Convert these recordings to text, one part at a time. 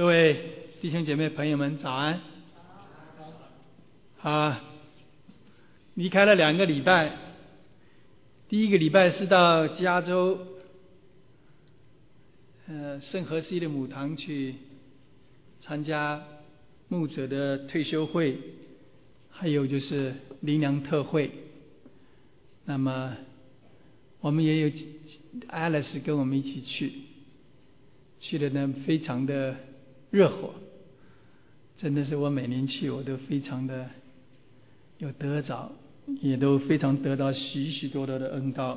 各位弟兄姐妹朋友们早安。离开了2个礼拜，第1个礼拜是到加州圣荷西的母堂去参加牧者的退休会，还有就是灵粮特会。那么我们也有 Alice 跟我们一起去的呢，非常的热火，真的是我每年去我都非常的有得着，也都非常得到许许多多的恩膏。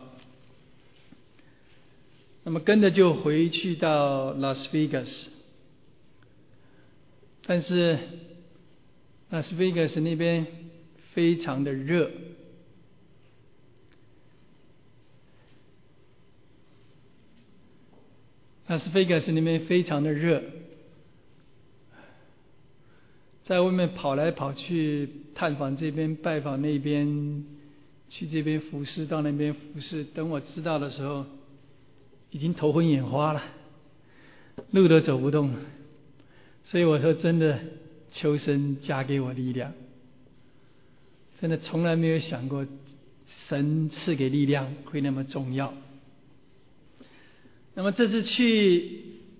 那么跟着就回去到 Las Vegas， 但是 Las Vegas 那边非常的热，拉斯维加斯那边非常的热，在外面跑来跑去，探访这边，拜访那边，去这边服侍，到那边服侍。等我知道的时候，已经头昏眼花了，路都走不动了。所以我说，真的，求神加给我力量。真的从来没有想过，神赐给力量会那么重要。那么这次去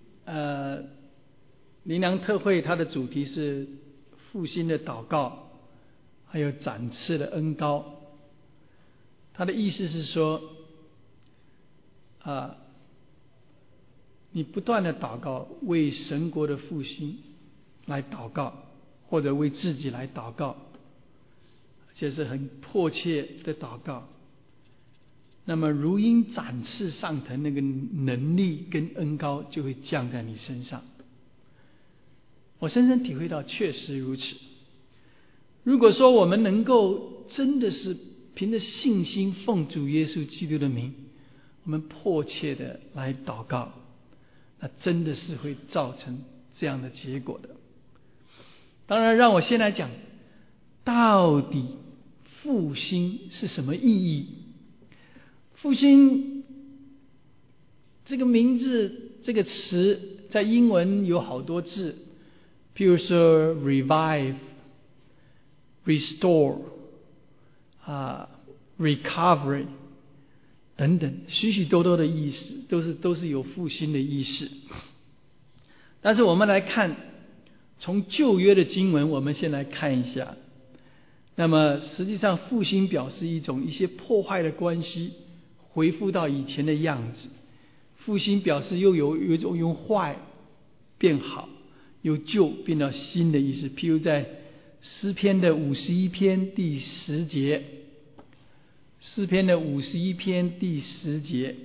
灵粮特会，它的主题是复兴的祷告，还有展翅的恩膏。它的意思是说，你不断的祷告，为神国的复兴来祷告，或者为自己来祷告，而且是很迫切的祷告。那么如鹰展翅上腾，那个能力跟恩膏就会降在你身上。我深深体会到，确实如此。如果说我们能够真的是凭着信心奉主耶稣基督的名，我们迫切的来祷告，那真的是会造成这样的结果的。当然，让我先来讲，到底复兴是什么意义？复兴这个名字，这个词在英文有好多字，譬如说 revive、 restore、recovery 等等，许许多多的意思，都是有复兴的意思。但是我们来看，从旧约的经文，我们先来看一下。那么实际上复兴表示一些破坏的关系恢复到以前的样子。复兴表示又有一种由坏变好，由旧变到新的意思。譬如在诗篇的51篇第10节，诗篇的51篇第10节，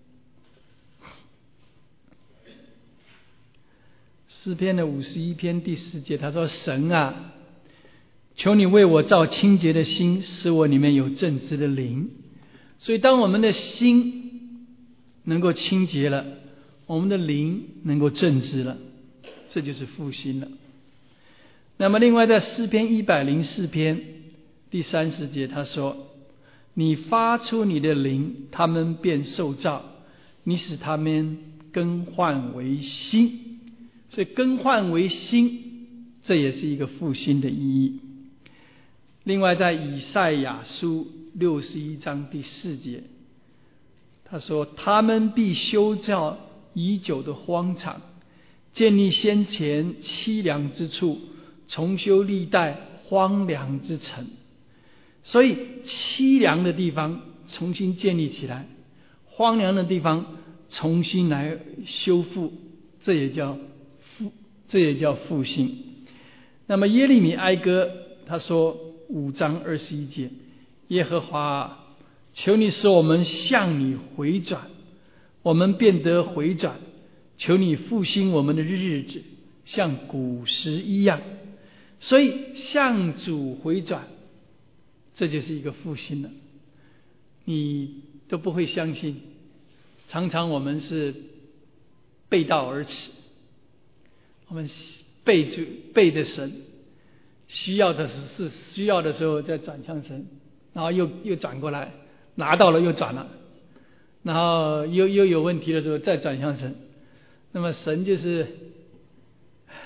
诗篇的51篇第10节，他说：神啊，求你为我造清洁的心，使我里面有正直的灵。所以当我们的心能够清洁了，我们的灵能够正直了，这就是复兴了。那么另外在诗篇104篇第30节，他说：你发出你的灵，他们便受造，你使他们更换为新。所以更换为新，这也是一个复兴的意义。另外在以赛亚书61章第4节，他说：他们必修造已久的荒场，建立先前凄凉之处，重修历代荒凉之城。所以凄凉的地方重新建立起来，荒凉的地方重新来修复，这也叫复兴。那么耶利米哀歌他说5章21节，耶和华，求你使我们向你回转，我们便得回转，求你复兴我们的日子，像古时一样。所以向主回转，这就是一个复兴了。你都不会相信，常我们是背道而驰，我们背着神，需要的时候再转向神，然后又转过来，拿到了又转了，然后又有问题的时候再转向神。那么神就是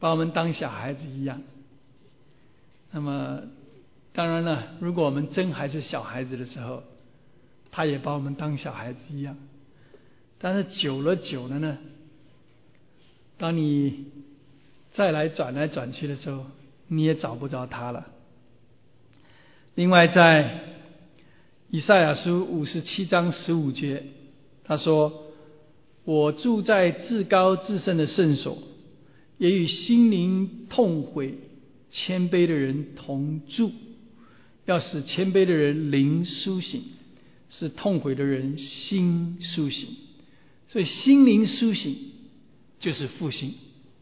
把我们当小孩子一样。那么当然了，如果我们真还是小孩子的时候，他也把我们当小孩子一样。但是久了呢，当你再来转来转去的时候，你也找不着他了。另外在以赛亚书57章15节，他说：我住在至高至圣的圣所，也与心灵痛悔谦卑的人同住，要使谦卑的人灵苏醒，使痛悔的人心苏醒。所以心灵苏醒就是复兴。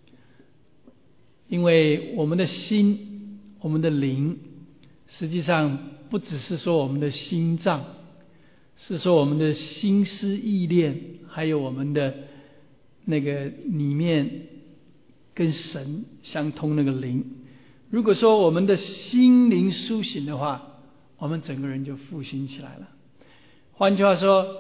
因为我们的心，我们的灵，实际上不只是说我们的心脏，是说我们的心思意念，还有我们的那个里面跟神相通那个灵。如果说我们的心灵苏醒的话，我们整个人就复兴起来了。换句话说，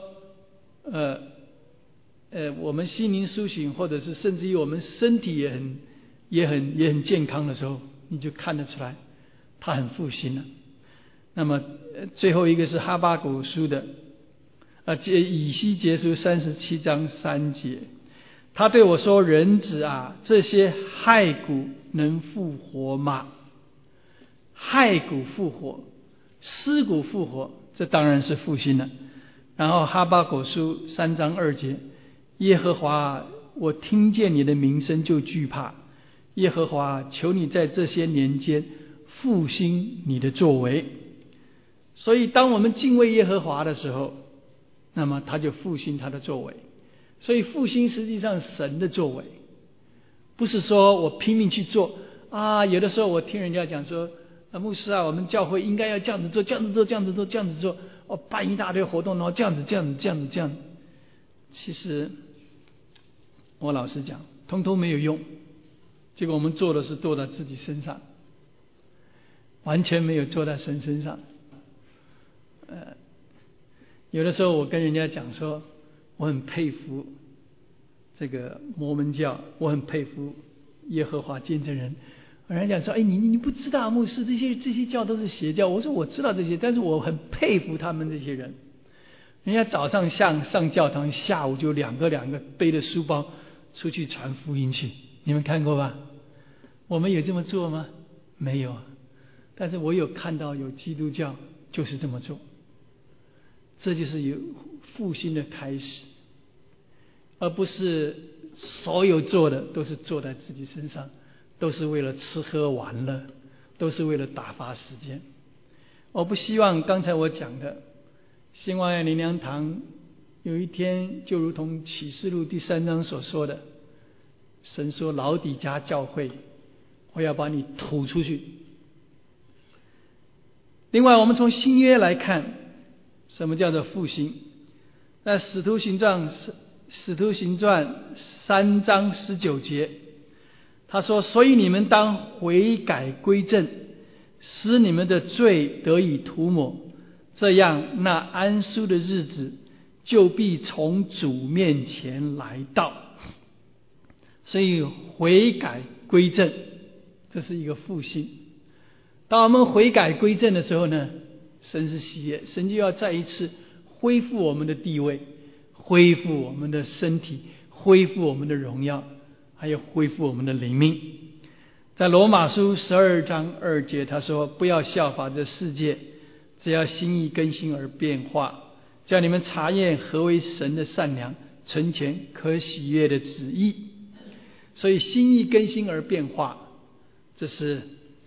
我们心灵苏醒，或者是甚至于我们身体也很健康的时候，你就看得出来他很复兴了。那么最后一个是哈巴谷书的以西结书37章3节，他对我说：人子啊，这些骸骨能复活吗？骸骨复活，尸骨复活，这当然是复兴了。然后哈巴谷书3章2节，耶和华，我听见你的名声就惧怕。耶和华，求你在这些年间复兴你的作为。所以当我们敬畏耶和华的时候，那么他就复兴他的作为。所以复兴实际上是神的作为，不是说我拼命去做啊。有的时候我听人家讲说，牧师啊，我们教会应该要这样子做，这样子做，这样子做，这样子做，办一大堆活动，然后这样子。其实我老实讲，通通没有用。结果我们做的是做在自己身上，完全没有做在神身上。有的时候我跟人家讲说，我很佩服这个摩门教，我很佩服耶和华见证人。人家讲说，你不知道牧师，这些教都是邪教。我说我知道这些，但是我很佩服他们这些人。人家早上上教堂，下午就两个背着书包出去传福音去，你们看过吧？我们有这么做吗？没有。但是我有看到有基督教就是这么做。这就是有复兴的开始，而不是所有做的都是做在自己身上，都是为了吃喝玩乐，都是为了打发时间。我不希望刚才我讲的新望爱灵粮堂有一天就如同启示录第3章所说的，神说老底嘉教会，我要把你吐出去。另外我们从新约来看，什么叫做复兴？在使徒行传3章19节，他说：所以你们当悔改归正，使你们的罪得以涂抹，这样那安舒的日子就必从主面前来到。所以悔改归正，这是一个复兴。当我们悔改归正的时候呢，神是喜悦，神就要再一次恢复我们的地位，恢复我们的身体，恢复我们的荣耀，还有恢复我们的灵命。在罗马书12章2节，他说：不要效法这世界，只要心意更新而变化，叫你们查验何为神的善良、纯全、可喜悦的旨意。所以心意更新而变化，这是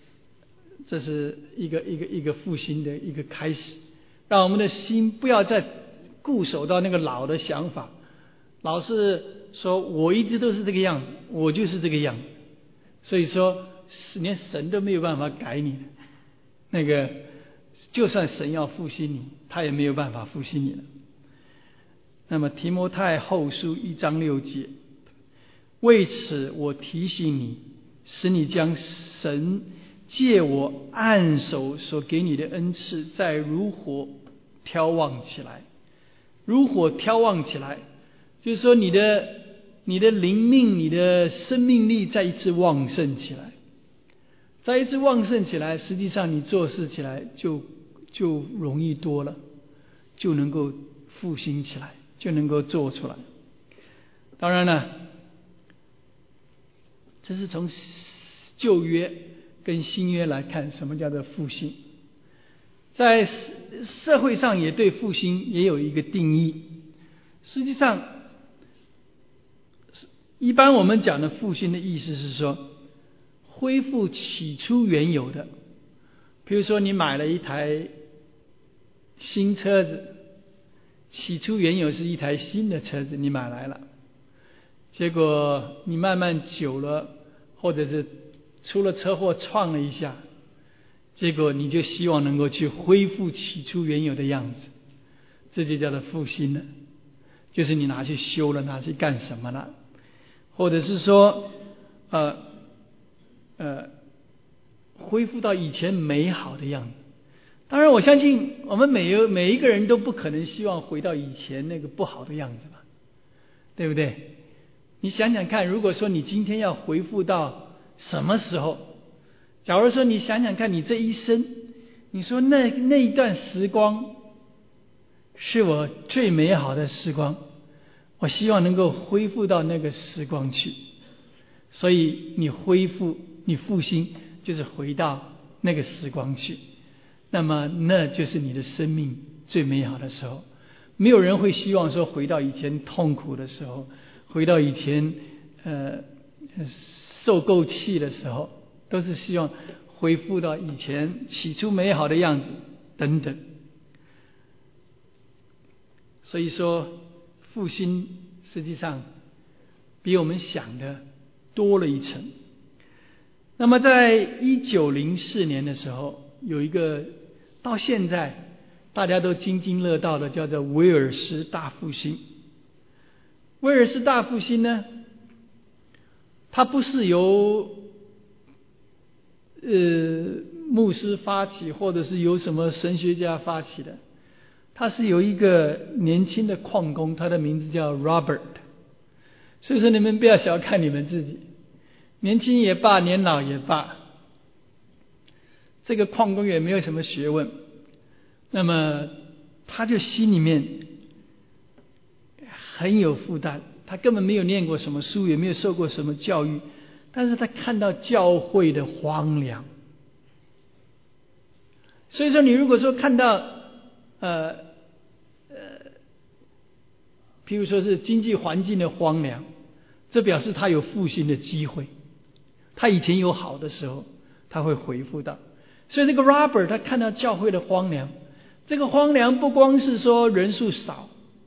一个复兴的一个开始，让我们的心不要再固守到那个老的想法，老是说我一直都是这个样子，我就是这个样子，所以说连神都没有办法改你，那个就算神要复兴你，他也没有办法复兴你了。那么提摩太后书1章6节，为此我提醒你，使你将神借我按手所给你的恩赐再如火挑旺起来。如火挑旺起来，就是说你的你的灵命、你的生命力再一次旺盛起来，再一次旺盛起来，实际上你做事起来就容易多了，就能够复兴起来，就能够做出来。当然了，这是从旧约跟新约来看，什么叫做复兴。在社会上也对复兴也有一个定义。实际上，一般我们讲的复兴的意思是说，恢复起初原有的。比如说你买了一台新车子，起初原有是一台新的车子，你买来了，结果你慢慢久了，或者是出了车祸撞了一下，结果你就希望能够去恢复起初原有的样子，这就叫做复兴了。就是你拿去修了，拿去干什么了，或者是说恢复到以前美好的样子。当然我相信我们每一个人都不可能希望回到以前那个不好的样子吧，对不对？你想想看，如果说你今天要恢复到什么时候，假如说你想想看你这一生，你说那一段时光是我最美好的时光，我希望能够恢复到那个时光去。所以你恢复，你复兴，就是回到那个时光去，那么那就是你的生命最美好的时候。没有人会希望说回到以前痛苦的时候，回到以前受够气的时候，都是希望恢复到以前起初美好的样子等等。所以说复兴实际上比我们想的多了一层。那么在1904年的时候，有一个到现在大家都津津乐道的叫做威尔斯大复兴。威尔斯大复兴呢，它不是由牧师发起，或者是由什么神学家发起的，它是由一个年轻的矿工，他的名字叫 Robert。 所以说你们不要小看你们自己，年轻也罢，年老也罢，这个矿工也没有什么学问，那么他就心里面很有负担，他根本没有念过什么书，也没有受过什么教育，但是他看到教会的荒凉。所以说你如果说看到譬如说是经济环境的荒凉，这表示他有复兴的机会，他以前有好的时候他会恢复到。所以这个 Robert 他看到教会的荒凉，这个荒凉不光是说人数少，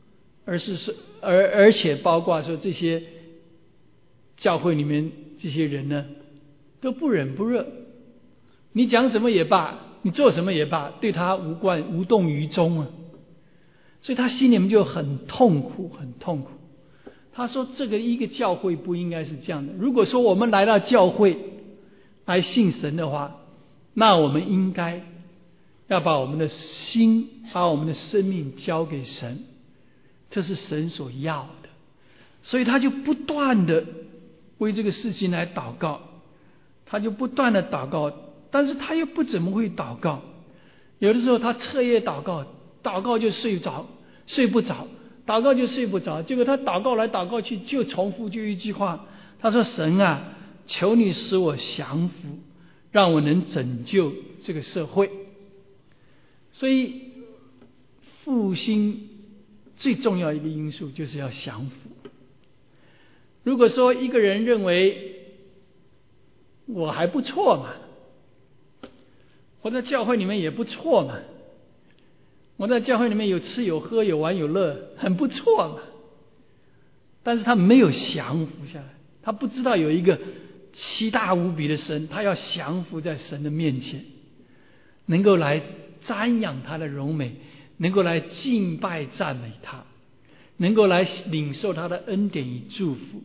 而且包括说这些教会里面这些人呢都不冷不热，你讲什么也罢，你做什么也罢，对他无动于衷啊。所以他心里面就很痛苦，很痛苦。他说这个一个教会不应该是这样的，如果说我们来到教会来信神的话，那我们应该要把我们的心，把我们的生命交给神，这是神所要的。所以他就不断的为这个事情来祷告，他就不断的祷告，但是他又不怎么会祷告。有的时候他彻夜祷告，祷告就睡不着，祷告就睡不着，结果他祷告来祷告去，就重复就一句话，他说神啊，求你使我降服，让我能拯救这个社会。所以复兴最重要一个因素就是要降服。如果说一个人认为我还不错嘛，我在教会里面也不错嘛，我在教会里面有吃有喝有玩有乐，很不错嘛，但是他没有降服下来，他不知道有一个奇大无比的神，他要降服在神的面前，能够来瞻仰他的荣美，能够来敬拜赞美他，能够来领受他的恩典与祝福。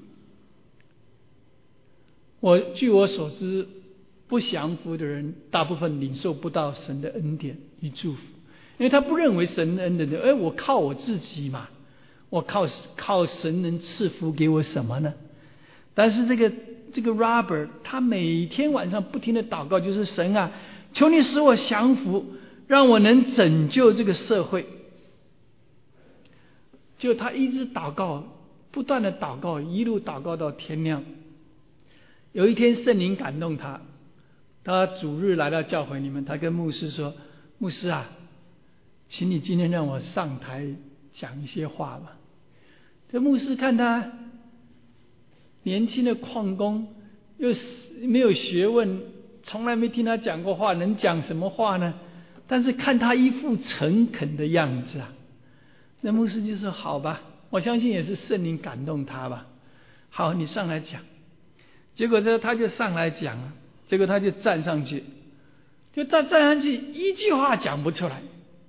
据我所知，不降服的人大部分领受不到神的恩典与祝福，因为他不认为神的恩典，我靠我自己嘛， 我靠神能赐福给我什么呢？但是这个 Robert 他每天晚上不停的祷告，就是神啊，求你使我降服，让我能拯救这个社会。就他一直祷告，不断的祷告，一路祷告到天亮。有一天圣灵感动他，他主日来到教会里面，他跟牧师说：牧师啊，请你今天让我上台讲一些话吧。这牧师看他年轻的矿工，又没有学问，从来没听他讲过话，能讲什么话呢？但是看他一副诚恳的样子啊，那牧师就说：好吧，我相信也是圣灵感动他吧。好，你上来讲。结果他就上来讲了，结果他就站上去，就他站上去一句话讲不出来。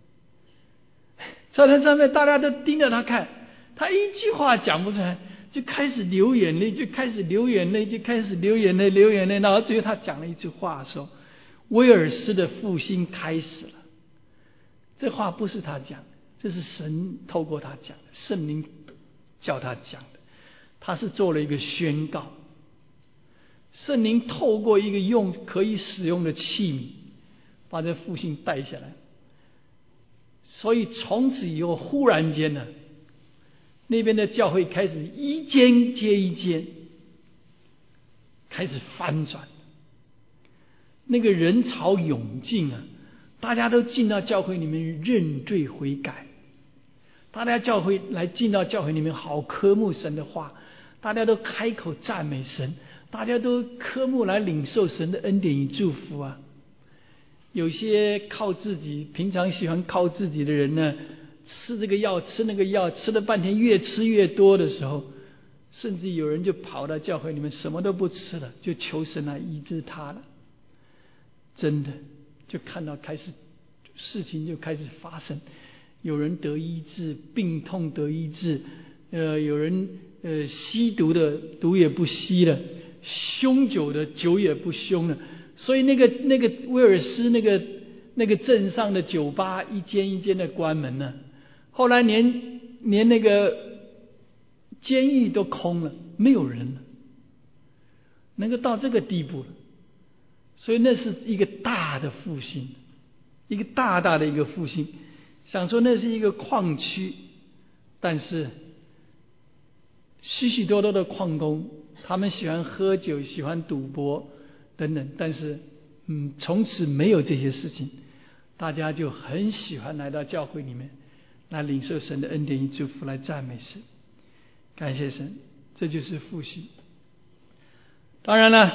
站在上面大家都盯着他看，他一句话讲不出来，就开始流眼泪，然后最后他讲了一句话说：威尔斯的复兴开始了。这话不是他讲，这是神透过他讲的，圣灵叫他讲的，他是做了一个宣告。圣灵透过一个可以使用的器皿，把这复兴带下来。所以从此以后，忽然间呢，那边的教会开始一间接一间开始翻转，那个人潮涌进啊，大家都进到教会里面认罪悔改，大家进到教会里面好渴慕神的话，大家都开口赞美神，大家都渴慕来领受神的恩典与祝福啊。有些靠自己，平常喜欢靠自己的人呢，吃这个药吃那个药，吃了半天越吃越多的时候，甚至有人就跑到教会里面什么都不吃了，就求神来医治他了。真的就看到事情就开始发生，有人得医治，病痛得医治，有人吸毒的毒也不吸了，凶酒的酒也不凶了。所以那个威尔斯那个镇上的酒吧一间一间的关门了，后来连那个监狱都空了，没有人了，能够到这个地步了。所以那是一个大的复兴，一个大的一个复兴。想说那是一个矿区，但是许许多多的矿工，他们喜欢喝酒，喜欢赌博等等，但是从此没有这些事情，大家就很喜欢来到教会里面来领受神的恩典与祝福，来赞美神，感谢神。这就是复兴。当然了，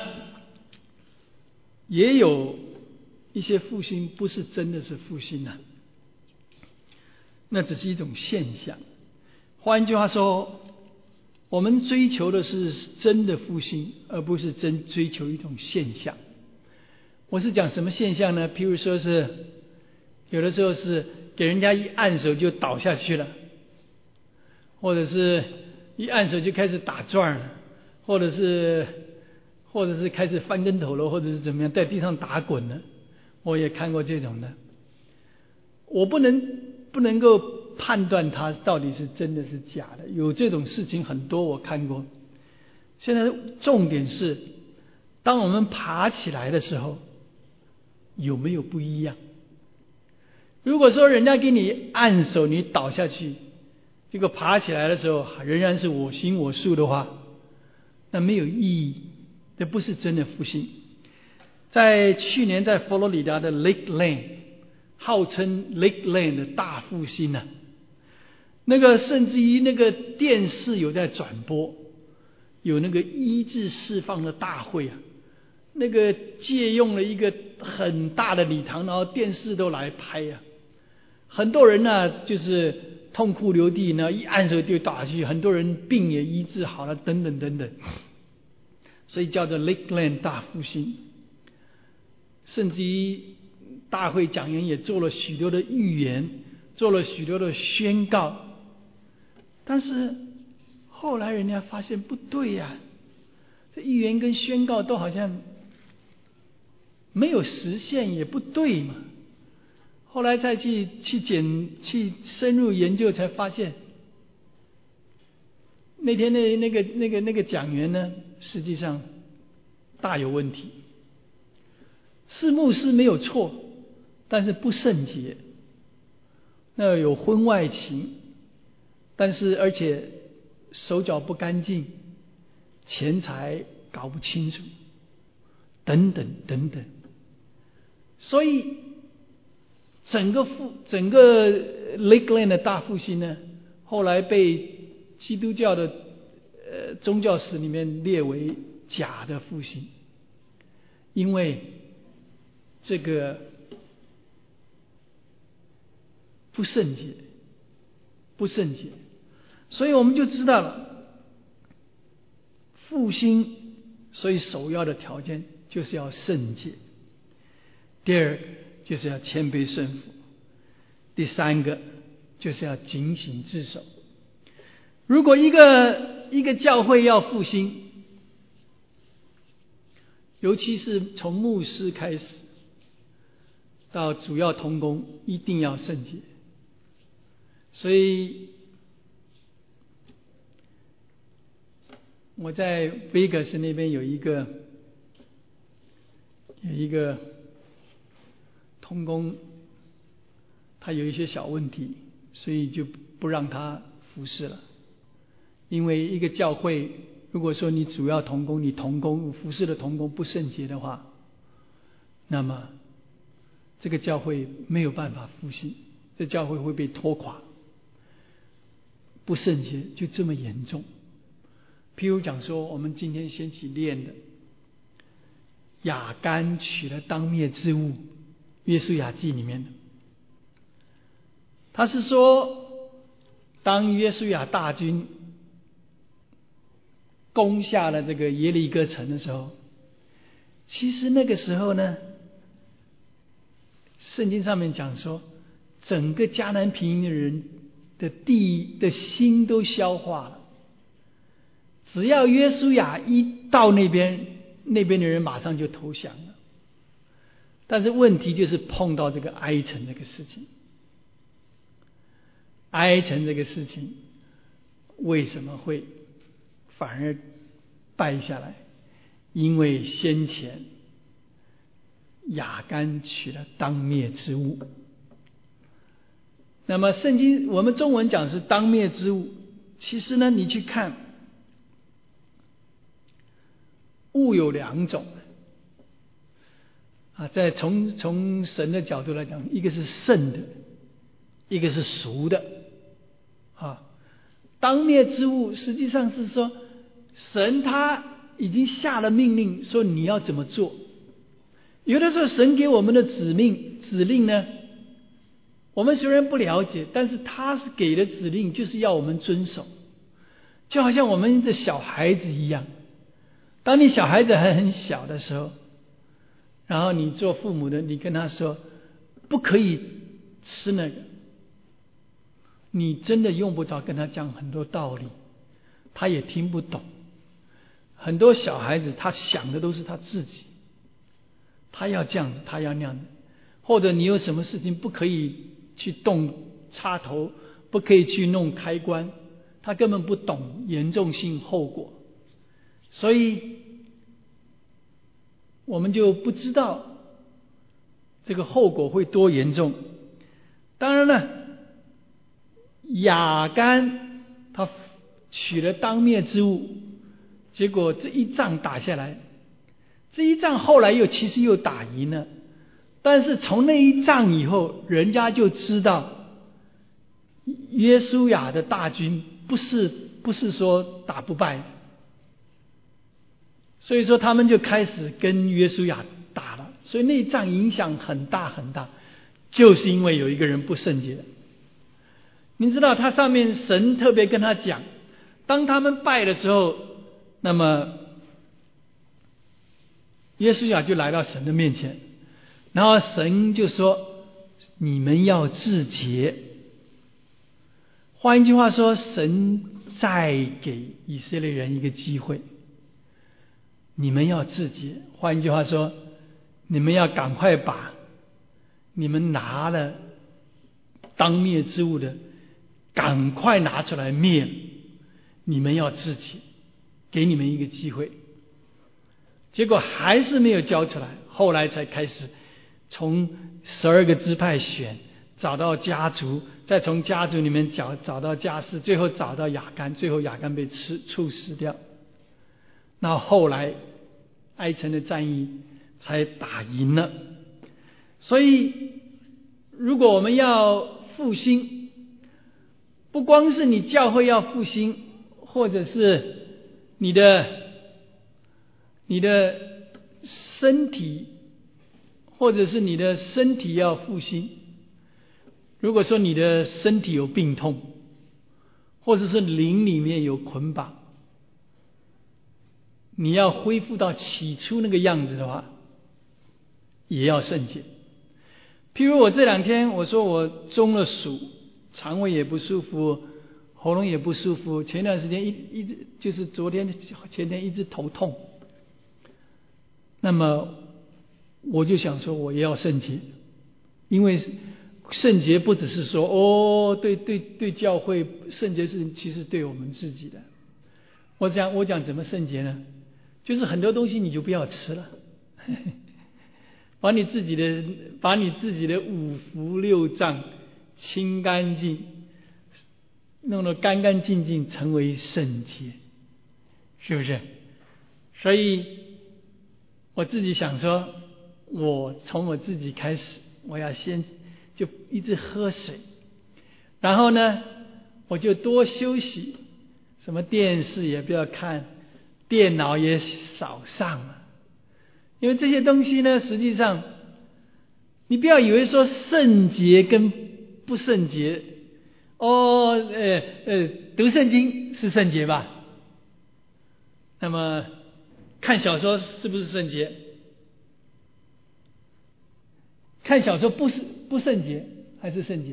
也有一些复兴不是真的是复兴啊，那只是一种现象。换一句话说，我们追求的是真的复兴，而不是真追求一种现象。我是讲什么现象呢？譬如说是有的时候是给人家一按手就倒下去了，或者是一按手就开始打转了，或者是开始翻跟头了，或者是怎么样在地上打滚了。我也看过这种的。我不能够判断它到底是真的是假的，有这种事情很多我看过。现在重点是，当我们爬起来的时候，有没有不一样？如果说人家给你按手，你倒下去，这个爬起来的时候仍然是我行我素的话，那没有意义，这不是真的复兴。在去年在佛罗里达的 Lakeland， 号称 Lakeland 的大复兴啊，那个甚至于那个电视有在转播，有那个医治释放的大会啊，那个借用了一个很大的礼堂，然后电视都来拍啊，很多人呢就是痛哭流涕呢，一按手就打下去，很多人病也医治好了，等等等等，所以叫做 Lakeland 大复兴。甚至于大会讲员也做了许多的预言，做了许多的宣告，但是后来人家发现不对呀，这预言跟宣告都好像没有实现，也不对嘛。后来再去深入研究，才发现那天那个讲员呢，实际上大有问题。是牧师没有错，但是不圣洁，那有婚外情，但是而且手脚不干净，钱财搞不清楚，等等等等。所以整个 Lakeland 的大复兴呢，后来被基督教的宗教史里面列为假的复兴，因为这个不圣洁，所以我们就知道了复兴，所以首要的条件就是要圣洁。第二个就是要谦卑顺服，第三个就是要警醒自守。如果一个教会要复兴，尤其是从牧师开始到主要同工，一定要圣洁。所以我在 Vegas 那边有一个同工，他有一些小问题，所以就不让他服侍了。因为一个教会，如果说你主要同工，你同工服侍的同工不圣洁的话，那么这个教会没有办法复兴，这教会会被拖垮。不圣洁就这么严重。譬如讲说，我们今天先起练的亚干取了当灭之物，约书亚记里面的，他是说，当约书亚大军攻下了这个耶利哥城的时候，其实那个时候呢，圣经上面讲说，整个迦南平原的人的地的心都消化了。只要约书亚一到那边的人马上就投降了。但是问题就是碰到这个哀城这个事情。哀城这个事情为什么会反而败下来？因为先前亚干取了当灭之物。那么圣经我们中文讲是当灭之物，其实呢，你去看物有两种啊，在从神的角度来讲，一个是圣的，一个是俗的啊。当灭之物实际上是说，神他已经下了命令，说你要怎么做。有的时候神给我们的指令呢，我们虽然不了解，但是他是给的指令就是要我们遵守。就好像我们的小孩子一样，当你小孩子还很小的时候，然后你做父母的，你跟他说不可以吃那个，你真的用不着跟他讲很多道理，他也听不懂。很多小孩子他想的都是他自己，他要这样子，他要那样子，或者你有什么事情不可以去动插头，不可以去弄开关，他根本不懂严重性后果，所以我们就不知道这个后果会多严重。当然了，亚干他取了当灭之物，结果这一仗打下来，这一仗后来其实又打赢了，但是从那一仗以后，人家就知道约书亚的大军不是说打不败，所以说他们就开始跟约书亚打了。所以那一仗影响很大很大，就是因为有一个人不圣洁。你知道他上面神特别跟他讲，当他们败的时候，那么约书亚就来到神的面前，然后神就说你们要自洁。换一句话说，神再给以色列人一个机会，你们要自洁。换一句话说，你们要赶快把你们拿了当灭之物的赶快拿出来灭， 你们要自己，给你们一个机会。结果还是没有交出来，后来才开始从12个支派选，找到家族，再从家族里面找到家室，最后找到亚干，最后亚干被处死掉。那后来埃城的战役才打赢了。所以如果我们要复兴，不光是你教会要复兴，或者是你的身体，或者是你的身体要复兴。如果说你的身体有病痛，或者是灵里面有捆绑，你要恢复到起初那个样子的话，也要圣洁。譬如我这2天我说我中了暑，肠胃也不舒服，喉咙也不舒服，前段时间一直就是昨天前天一直头痛，那么我就想说我也要圣洁。因为圣洁不只是说对教会，圣洁是其实对我们自己的。我讲怎么圣洁呢？就是很多东西你就不要吃了，把你自己的5腑6脏清干净，弄得干干净净，成为圣洁，是不是？所以我自己想说，我从我自己开始，我要先就一直喝水，然后呢我就多休息，什么电视也不要看，电脑也少上了。因为这些东西呢，实际上你不要以为说圣洁跟不圣洁，读圣经是圣洁吧？那么看小说是不是圣洁？看小说不圣洁还是圣洁？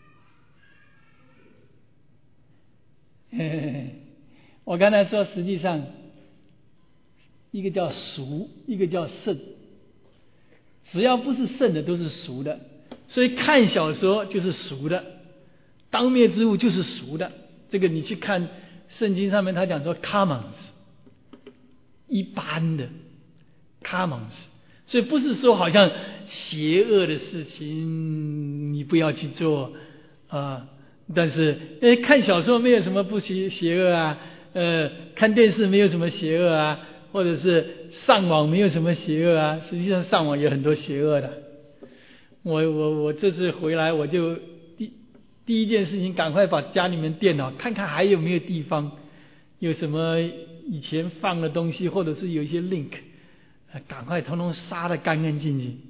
我刚才说，实际上一个叫俗，一个叫圣，只要不是圣的都是俗的，所以看小说就是俗的，当灭之物就是俗的。这个你去看圣经上面他讲说 commons， 一般的 commons， 所以不是说好像邪恶的事情你不要去做但是看小说没有什么不邪恶啊，看电视没有什么邪恶啊，或者是上网没有什么邪恶啊。实际上上网有很多邪恶的。我这次回来，我就第一件事情赶快把家里面电脑看看还有没有地方有什么以前放的东西，或者是有一些 link， 赶快统统杀得干干净净。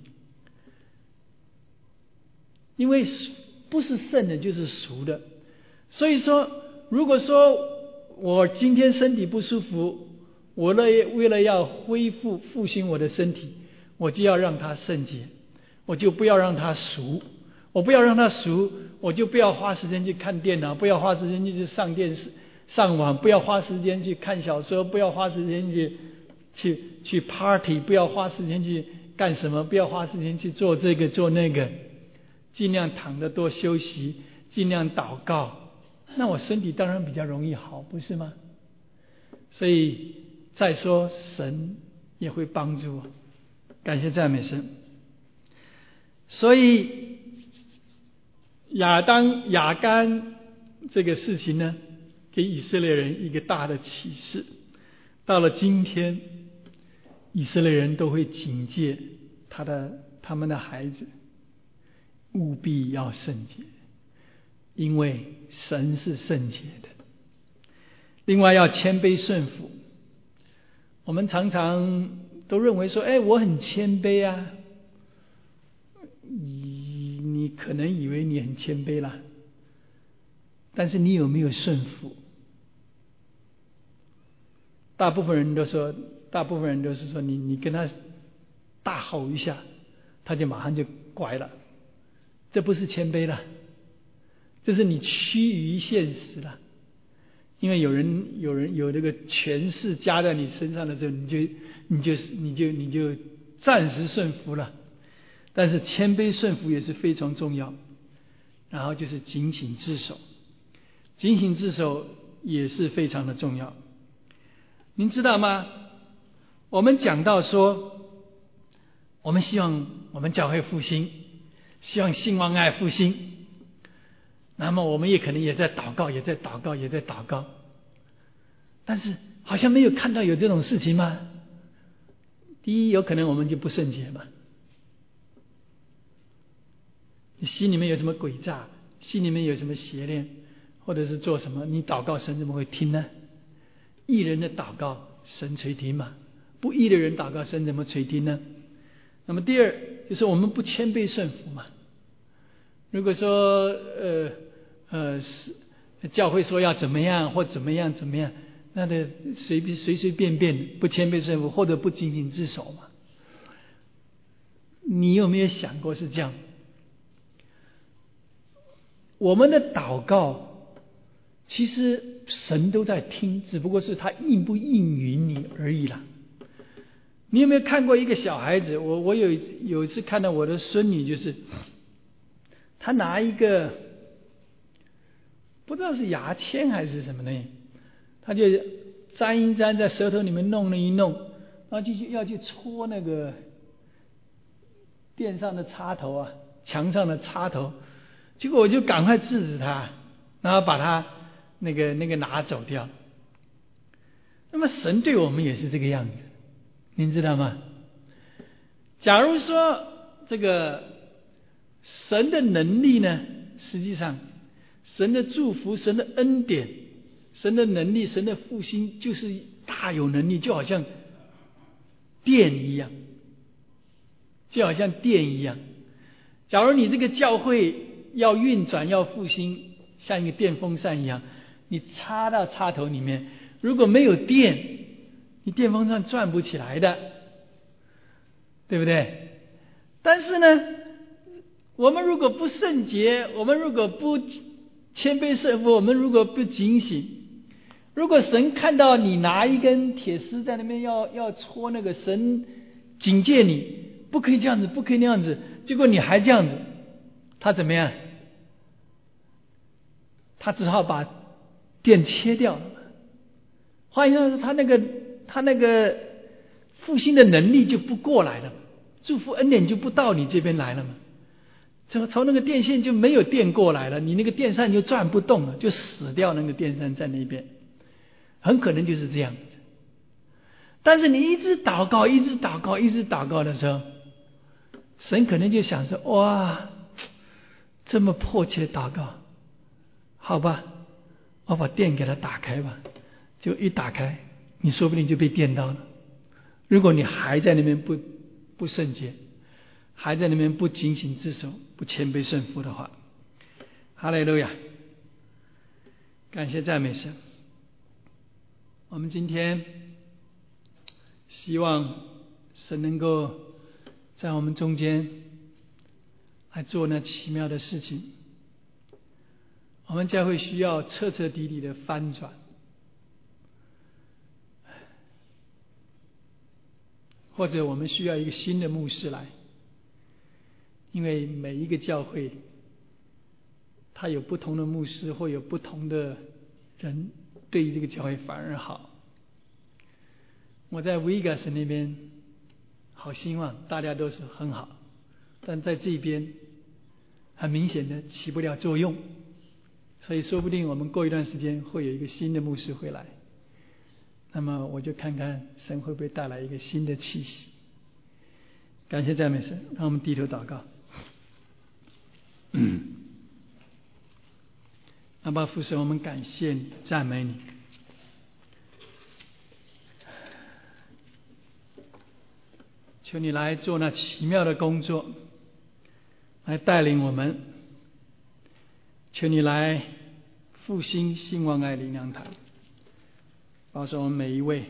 因为不是圣的就是俗的，所以说如果说我今天身体不舒服，我为了要恢复复兴我的身体，我就要让它圣洁，我就不要让它俗。我不要让它俗，我就不要花时间去看电脑，不要花时间去上电视上网，不要花时间去看小说，不要花时间去 party， 不要花时间去干什么，不要花时间去做这个做那个，尽量躺着多休息，尽量祷告，那我身体当然比较容易好，不是吗？所以再说神也会帮助我，感谢赞美神。所以亚干这个事情呢，给以色列人一个大的启示。到了今天，以色列人都会警戒他们的孩子务必要圣洁，因为神是圣洁的。另外要谦卑顺服。我们常常都认为说，我很谦卑啊，你可能以为你很谦卑啦，但是你有没有顺服？大部分人都是说你跟他大吼一下，他就马上就乖了，这不是谦卑了，这是你趋于现实了。因为有人有这个权势加在你身上的时候，你就暂时顺服了。但是谦卑顺服也是非常重要。然后就是警醒自守。警醒自守也是非常的重要。您知道吗？我们讲到说，我们希望我们教会复兴，希望兴旺爱复兴，那么我们也可能也在祷告，也在祷告，也在祷告，但是好像没有看到有这种事情吗？第一，有可能我们就不圣洁嘛，你心里面有什么诡诈，心里面有什么邪念，或者是做什么，你祷告神怎么会听呢？义人的祷告神垂听嘛，不义的人祷告神怎么垂听呢？那么第二就是我们不谦卑顺服嘛。如果说教会说要怎么样或怎么样怎么样，那的随便不谦卑顺服，或者不谨谨自守嘛。你有没有想过是这样？我们的祷告其实神都在听，只不过是他应不应允你而已啦。你有没有看过一个小孩子？我有一次看到我的孙女，就是他拿一个不知道是牙签还是什么东西，他就沾一沾，在舌头里面弄了一弄，然后就要去戳那个电上的插头啊，墙上的插头，结果我就赶快制止他，然后把他那个拿走掉。那么神对我们也是这个样子，您知道吗？假如说这个神的能力呢，实际上神的祝福，神的恩典，神的能力，神的复兴就是大有能力，就好像电一样，就好像电一样。假如你这个教会要运转要复兴，像一个电风扇一样，你插到插头里面，如果没有电，你电风扇转不起来的，对不对？但是呢，我们如果不圣洁，我们如果不谦卑顺服，我们如果不警醒，如果神看到你拿一根铁丝在那边要戳那个，神警戒你不可以这样子，不可以那样子，结果你还这样子，他怎么样？他只好把电切掉了。换言之，他那个复兴的能力就不过来了，祝福恩典就不到你这边来了嘛。从那个电线就没有电过来了，你那个电扇就转不动了，就死掉，那个电扇在那边，很可能就是这样子。但是你一直祷告一直祷告一直祷告的时候，神可能就想说，哇，这么迫切祷告，好吧，我把电给它打开吧。就一打开，你说不定就被电到了。如果你还在那边不圣洁，还在那边不警醒自守，不谦卑顺服的话，哈利路亚，感谢赞美神。我们今天希望神能够在我们中间来做那奇妙的事情。我们教会需要彻彻底底的翻转，或者我们需要一个新的牧师来，因为每一个教会他有不同的牧师，或有不同的人，对于这个教会反而好。我在维加斯那边好兴旺，大家都是很好，但在这边很明显的起不了作用，所以说不定我们过一段时间会有一个新的牧师回来，那么我就看看神会不会带来一个新的气息。感谢赞美神，让我们低头祷告。阿爸父神，我们感谢你，赞美你。求你来做那奇妙的工作，来带领我们。求你来复兴兴旺爱灵粮堂，保守我们每一位。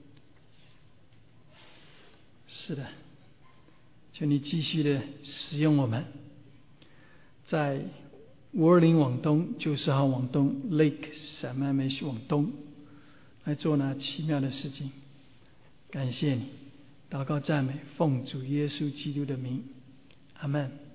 是的，求你继续的使用我们，在520往东，90号往东 Lake 闪曼梅往东，来做那奇妙的事情。感谢你，祷告赞美，奉主耶稣基督的名，阿们。